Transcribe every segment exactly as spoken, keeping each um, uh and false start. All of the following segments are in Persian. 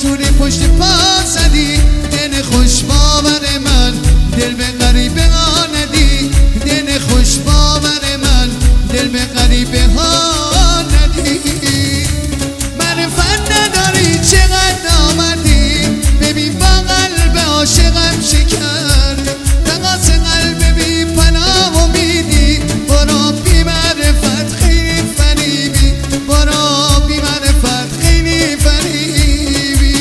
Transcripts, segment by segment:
جوری پشت پا زدی دل خوش باور من، دل به غریبه ها ندی، دل خوش باور من، دل به غریبه ها ندی. معرفت نداری چقدر آمدی، ببین با قلب عاشقم شکر، تقاس قلب بی پناه امیدی، برو بی معرفت خیلی فریبی، برو بی معرفت خیلی فریبی.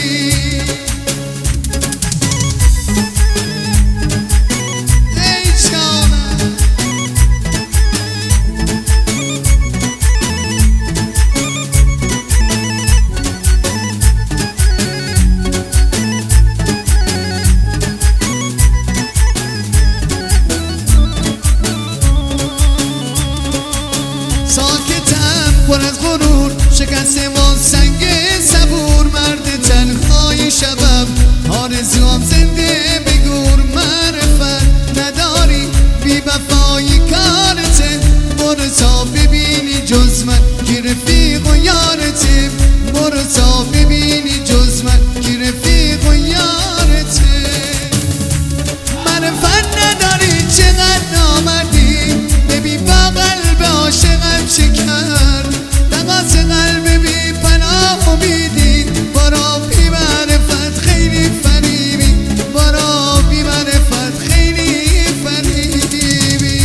ای جانم ساکتم پر از غرور، شکسته و سنگ صبور، مرد تنهای شبم، آرزوام زنده بگور. معرفت نداری بی وفایی کارته، برو تا ببینی جز من کی رفیق و یارته، برو تا ببینی جز من کی رفیق و یارته. معرفت نداری چقدر آمدی، ببین با قلب عاشقم شکر، تقاس قلب بی پناه امیدی، برو بی معرفت خیلی فریبی، برو بی معرفت خیلی فریبی.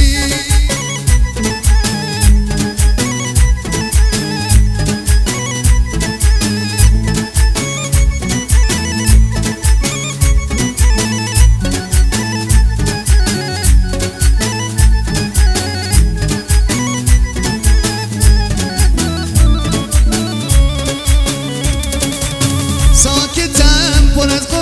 ساکتم پر از